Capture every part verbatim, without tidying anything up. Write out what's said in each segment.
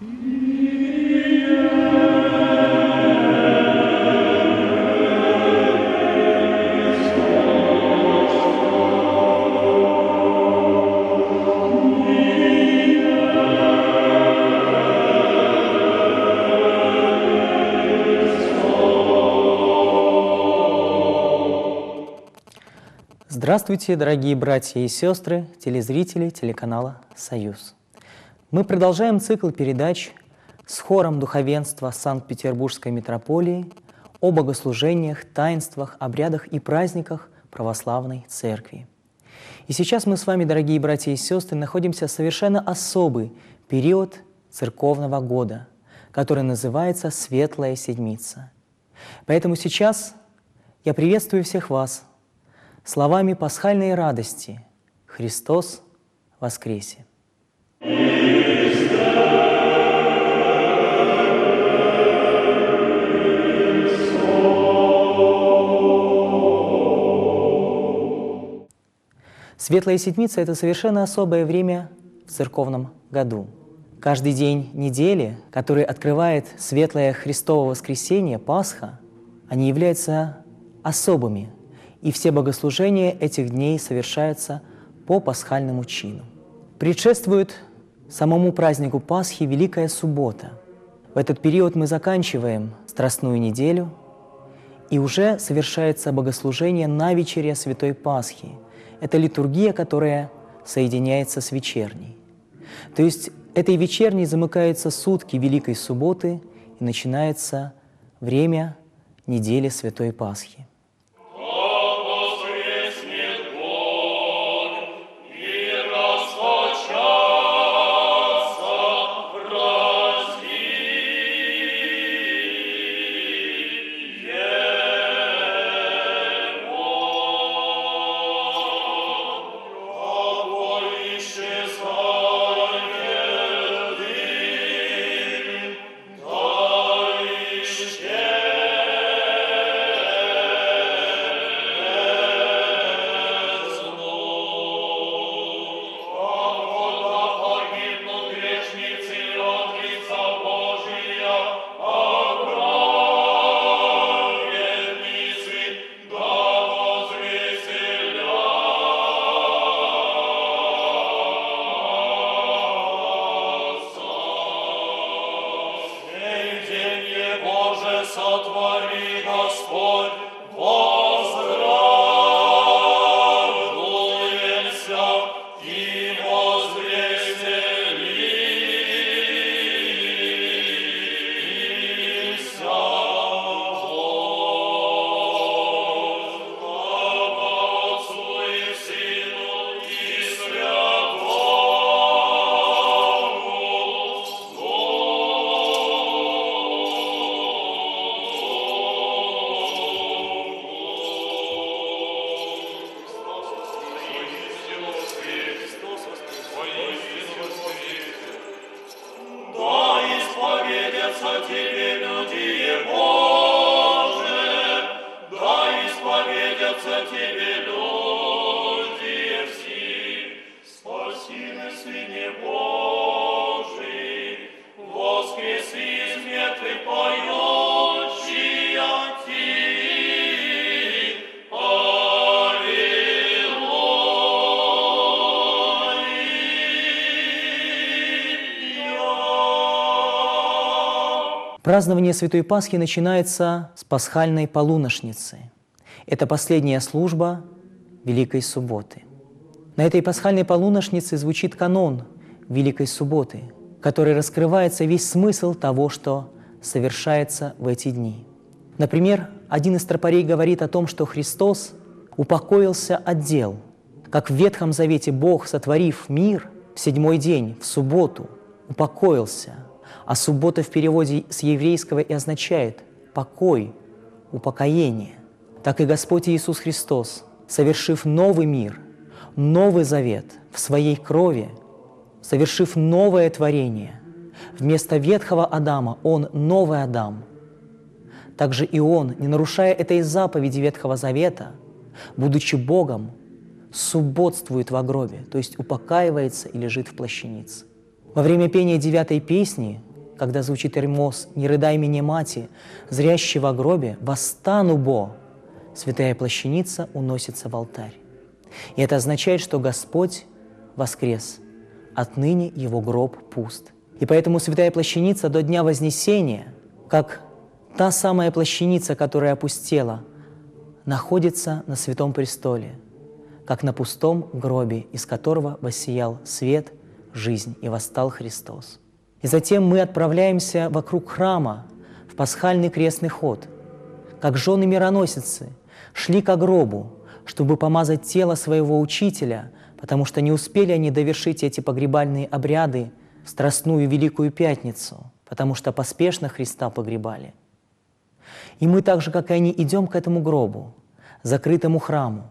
Здравствуйте, дорогие братья и сестры, телезрители телеканала «Союз». Мы продолжаем цикл передач с хором духовенства Санкт-Петербургской митрополии о богослужениях, таинствах, обрядах и праздниках Православной Церкви. И сейчас мы с вами, дорогие братья и сестры, находимся в совершенно особый период церковного года, который называется Светлая Седмица. Поэтому сейчас я приветствую всех вас словами пасхальной радости: «Христос воскресе!» Светлая Седмица – это совершенно особое время в церковном году. Каждый день недели, который открывает Светлое Христово воскресенье, Пасха, они являются особыми, и все богослужения этих дней совершаются по пасхальному чину. Предшествует самому празднику Пасхи Великая Суббота. В этот период мы заканчиваем Страстную неделю, и уже совершается богослужение на вечере Святой Пасхи. Это литургия, которая соединяется с вечерней. То есть этой вечерней замыкаются сутки Великой Субботы, и начинается время недели Святой Пасхи. Сотвори, Господь, возрадуйся и возвеселися. Слава Отцу и Сыну и Святому Тебе, люди Божие, да исповедятся Тебе люди все. Спаси нас, Сыне Божий, воскреси из мертвых поющие Ти. Празднование Святой Пасхи начинается с пасхальной полуношницы. Это последняя служба Великой Субботы. На этой пасхальной полуношнице звучит канон Великой Субботы, в которой раскрывается весь смысл того, что совершается в эти дни. Например, один из тропарей говорит о том, что Христос упокоился от дел, как в Ветхом Завете Бог, сотворив мир в седьмой день, в субботу, упокоился. А суббота в переводе с еврейского и означает покой, упокоение. Так и Господь Иисус Христос, совершив новый мир, новый завет в Своей крови, совершив новое творение, вместо ветхого Адама Он новый Адам. Также и Он, не нарушая этой заповеди Ветхого Завета, будучи Богом, субботствует во гробе, то есть упокаивается и лежит в плащанице. Во время пения девятой песни когда звучит Эрмос «Не рыдай меня, мати, зрящего о гробе, восстану бо», святая плащаница уносится в алтарь. И это означает, что Господь воскрес, отныне его гроб пуст. И поэтому святая плащаница до Дня Вознесения, как та самая плащаница, которая опустела, находится на Святом Престоле, как на пустом гробе, из которого воссиял свет, жизнь, и восстал Христос. И затем мы отправляемся вокруг храма в пасхальный крестный ход, как жены-мироносицы шли ко гробу, чтобы помазать тело своего учителя, потому что не успели они довершить эти погребальные обряды в Страстную Великую Пятницу, потому что поспешно Христа погребали. И мы так же, как и они, идем к этому гробу, закрытому храму,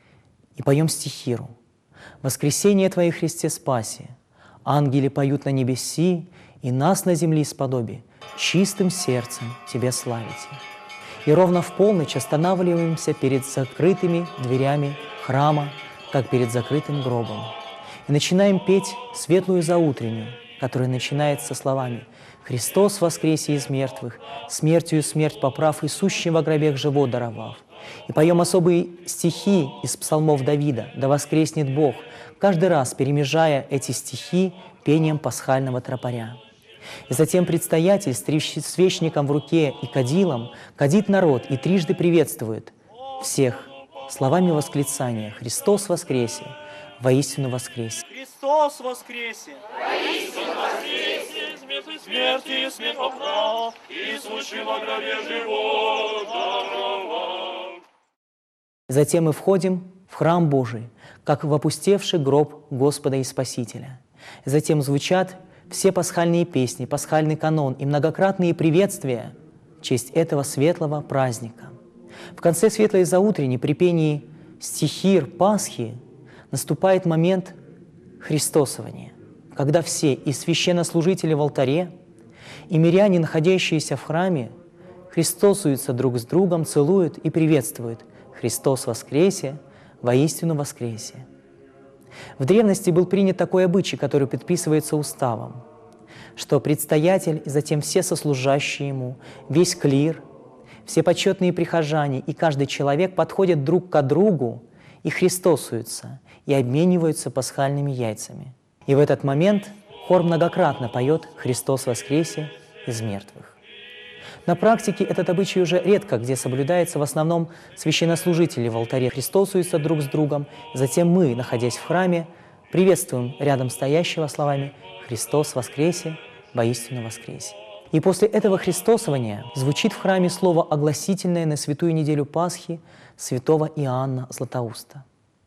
и поем стихиру. «Воскресение Твое, Христе, спаси! Ангели поют на небеси, и нас на земле сподоби, чистым сердцем Тебя славите». И ровно в полночь останавливаемся перед закрытыми дверями храма, как перед закрытым гробом, и начинаем петь светлую заутреннюю, которая начинается словами «Христос воскресе из мертвых, смертью смерть поправ, и сущим во гробех живот даровав». И поем особые стихи из псалмов Давида «Да воскреснет Бог», каждый раз перемежая эти стихи пением пасхального тропаря. И затем предстоятель с свечником в руке и кадилом кадит народ и трижды приветствует всех словами восклицания «Христос воскресе! Воистину воскресе!» Христос воскресе! Воистину воскресе! Смерть смерти и смерть поправ, и сущий во гробе живот даровал. Затем мы входим в храм Божий, как в опустевший гроб Господа и Спасителя. Затем звучат все пасхальные песни, пасхальный канон и многократные приветствия в честь этого светлого праздника. В конце светлой заутрени при пении стихир Пасхи наступает момент христосования, когда все, и священнослужители в алтаре, и миряне, находящиеся в храме, христосуются друг с другом, целуют и приветствуют «Христос воскресе! Воистину воскресе!». В древности был принят такой обычай, который предписывается уставом, что предстоятель и затем все сослужащие ему, весь клир, все почетные прихожане и каждый человек подходят друг к другу и христосуются, и обмениваются пасхальными яйцами. И в этот момент хор многократно поет «Христос воскресе из мертвых». На практике этот обычай уже редко где соблюдается, в основном священнослужители в алтаре христосуются друг с другом, затем мы, находясь в храме, приветствуем рядом стоящего словами «Христос воскресе! Воистину воскресе!». И после этого христосования звучит в храме слово огласительное на святую неделю Пасхи святого Иоанна Златоуста.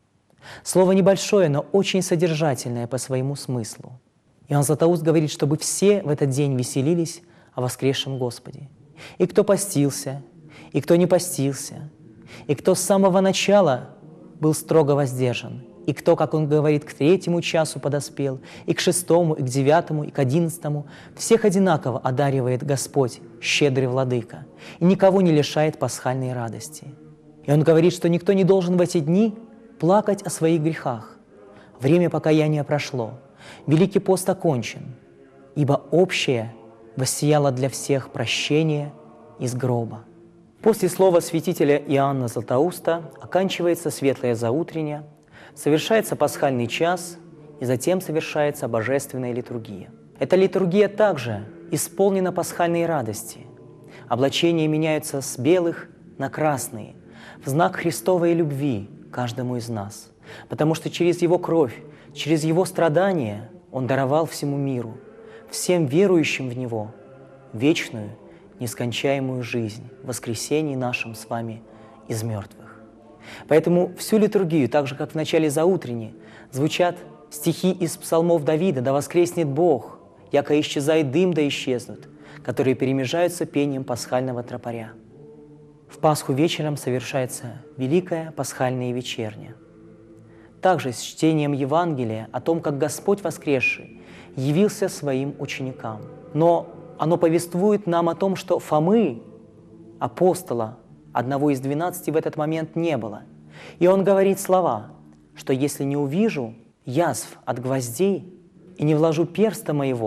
Слово небольшое, но очень содержательное по своему смыслу. Иоанн Златоуст говорит, чтобы все в этот день веселились о воскресшем Господе. И кто постился, и кто не постился, и кто с самого начала был строго воздержан, и кто, как он говорит, к третьему часу подоспел, и к шестому, и к девятому, и к одиннадцатому, всех одинаково одаривает Господь, щедрый владыка, и никого не лишает пасхальной радости. И он говорит, что никто не должен в эти дни плакать о своих грехах. Время покаяния прошло, Великий пост окончен, ибо общее воссияло для всех прощение из гроба. После слова святителя Иоанна Златоуста оканчивается светлая заутренняя, совершается пасхальный час, и затем совершается божественная литургия. Эта литургия также исполнена пасхальной радости. Облачения меняются с белых на красные, в знак Христовой любви каждому из нас, потому что через Его кровь, через Его страдания Он даровал всему миру, всем верующим в Него, вечную, нескончаемую жизнь в воскресении нашем с вами из мертвых. Поэтому всю литургию, так же, как в начале заутренней, звучат стихи из псалмов Давида «Да воскреснет Бог, яко исчезает дым, да исчезнут», которые перемежаются пением пасхального тропаря. В Пасху вечером совершается Великая Пасхальная вечерня. Также с чтением Евангелия о том, как Господь воскресший явился своим ученикам. Но оно повествует нам о том, что Фомы, апостола, одного из двенадцати, в этот момент не было. И он говорит слова, что если не увижу язв от гвоздей и не вложу перста моего,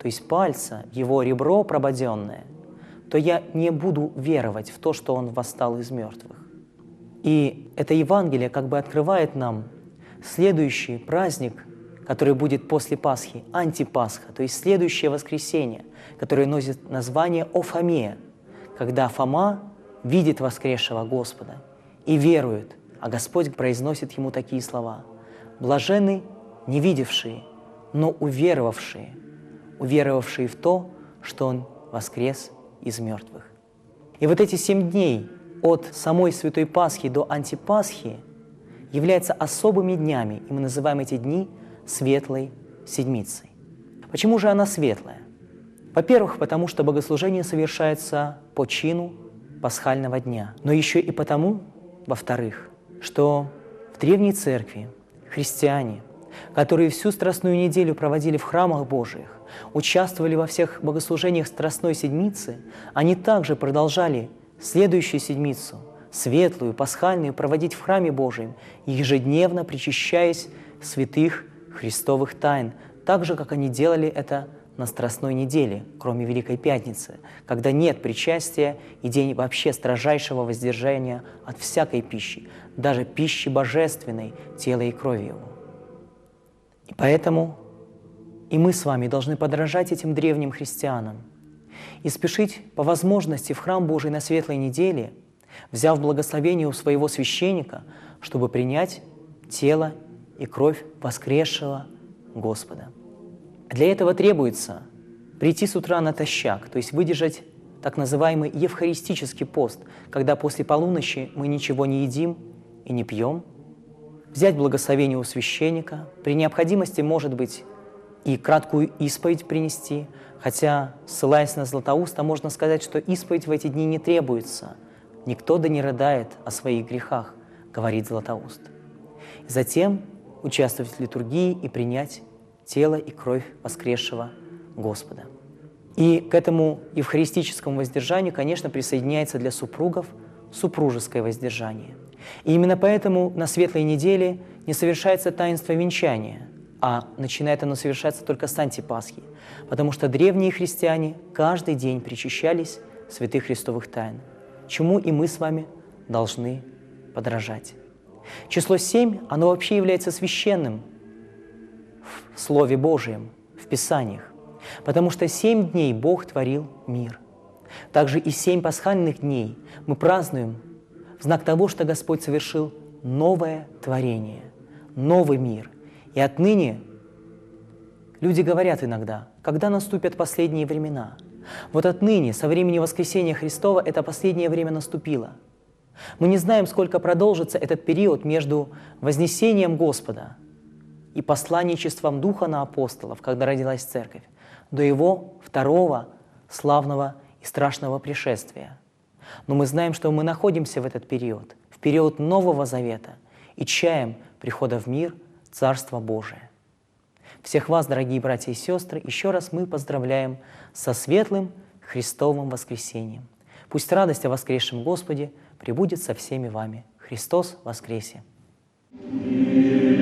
то есть пальца, в его ребро прободенное, то я не буду веровать в то, что он восстал из мертвых. И это Евангелие как бы открывает нам следующий праздник, который будет после Пасхи, антипасха, то есть следующее воскресенье, которое носит название Офамия, когда Фома видит воскресшего Господа и верует, а Господь произносит ему такие слова: «Блаженны не видевшие, но уверовавшие, уверовавшие в то, что Он воскрес из мертвых». И вот эти семь дней от самой Святой Пасхи до антипасхи являются особыми днями, и мы называем эти дни Светлой Седмицей. Почему же она светлая? Во-первых, потому что богослужение совершается по чину пасхального дня, но еще и потому, во-вторых, что в Древней Церкви христиане, которые всю Страстную неделю проводили в храмах Божиих, участвовали во всех богослужениях Страстной Седмицы, они также продолжали следующую седмицу, светлую, пасхальную, проводить в храме Божьем, ежедневно причащаясь святых христовых тайн, так же, как они делали это на Страстной неделе, кроме Великой Пятницы, когда нет причастия и день вообще строжайшего воздержания от всякой пищи, даже пищи божественной, тела и крови Его. И поэтому и мы с вами должны подражать этим древним христианам и спешить по возможности в храм Божий на Светлой неделе, взяв благословение у своего священника, чтобы принять тело и кровь воскресшего Господа. Для этого требуется прийти с утра натощак, то есть выдержать так называемый евхаристический пост, когда после полуночи мы ничего не едим и не пьем, взять благословение у священника, при необходимости, может быть, и краткую исповедь принести, хотя, ссылаясь на Златоуста, можно сказать, что исповедь в эти дни не требуется. «Никто да не рыдает о своих грехах», говорит Златоуст. Затем участвовать в литургии и принять тело и кровь воскресшего Господа. И к этому евхаристическому воздержанию, конечно, присоединяется для супругов супружеское воздержание. И именно поэтому на Светлой неделе не совершается таинство венчания, а начинает оно совершаться только с антипасхи, потому что древние христиане каждый день причащались святых христовых тайн, чему и мы с вами должны подражать. Число семь, оно вообще является священным в Слове Божьем, в Писаниях, потому что семь дней Бог творил мир. Также и семь пасхальных дней мы празднуем в знак того, что Господь совершил новое творение, новый мир. И отныне люди говорят иногда, когда наступят последние времена. Вот отныне, со времени воскресения Христова, это последнее время наступило. Мы не знаем, сколько продолжится этот период между вознесением Господа и посланничеством Духа на апостолов, когда родилась Церковь, до Его второго славного и страшного пришествия. Но мы знаем, что мы находимся в этот период, в период Нового Завета, и чаем прихода в мир Царства Божие. Всех вас, дорогие братья и сестры, еще раз мы поздравляем со светлым Христовым воскресением. Пусть радость о воскресшем Господе пребудет со всеми вами. Христос воскресе!